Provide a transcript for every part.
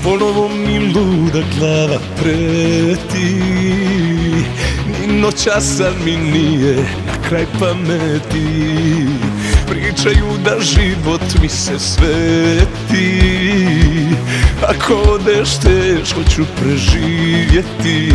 Ponovo mi luda glava preti, ni noćasa mi nije na kraj pameti. Pričaju da život mi se sveti, ako odeš teško ću preživjeti.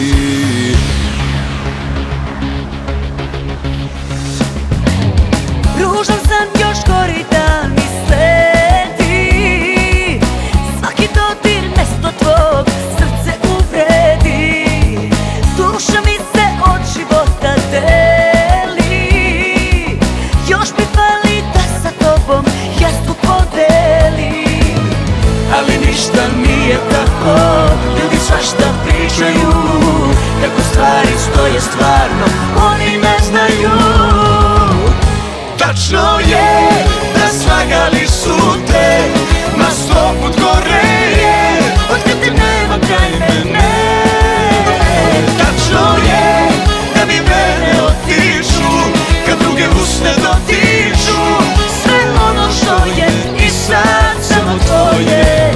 Ružan san još gori dan mi sledi, svaki dodir mesto tvog srce uvredi. Duša mi se od života deli, još mi fali da sa tobom jastuk podelim. Ali ništa nije tako, ljudi svašta pričaju, kako stvari stoje stvarno, oni ne znaju. Tačno je da slagali su te, ma 100 put gore je otkad te nema kraj mene. Tačno je da mi mene otišu, kad druge usne dotiču. Sve ono što je i sad samo tvoje.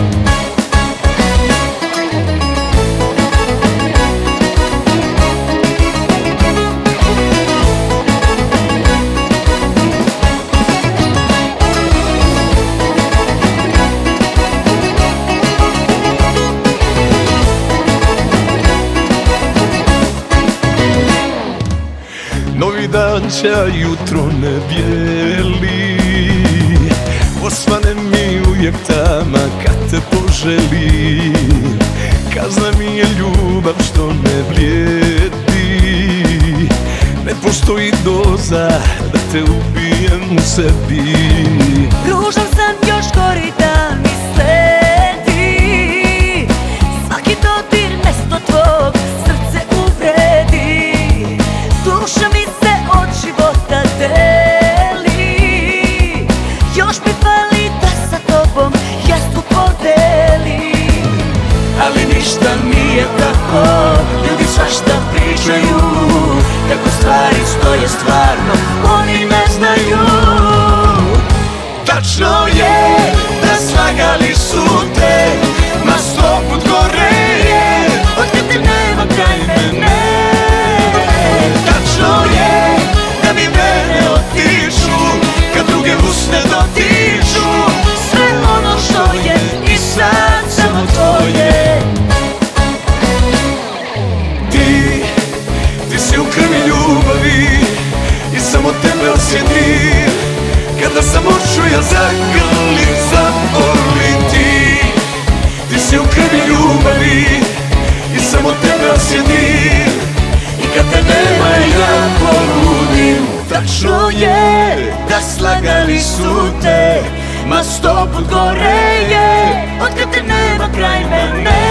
Novi dan će jutro ne bijeli, osvane mi uvijek tama kad te poželim. Kazna mi je ljubav što ne vrijedi, ne postoji doza da te ubijem u sebi. Ružan san još gori dan mi sledi, svaki dodir mesto tvog srce uvredi. Duša mi se od života deli, još mi fali da sa tobom jastuk podelim. Ali ništa nije tako, Ljudi svašta pričaju, kako stvari stoje stvarno, oni ne znaju. tačno je da slagali su te, ma 100 put gore je Otkad te nema kraj mene. Tačno je da mi mene otiču, kad druge usne dotiču. Sve ono što je i sad samo tvoje. Ti si u krvi ljubavi i samo tebe osjetim. Kada sam oču ja zagrlim, zaboli ti. Ti si u krvi ljubavi i samo tebe osjetim. I kad te nema ja poludim. Tačno je da slagali su te, ma 100 put gore je Otkad te nema kraj mene.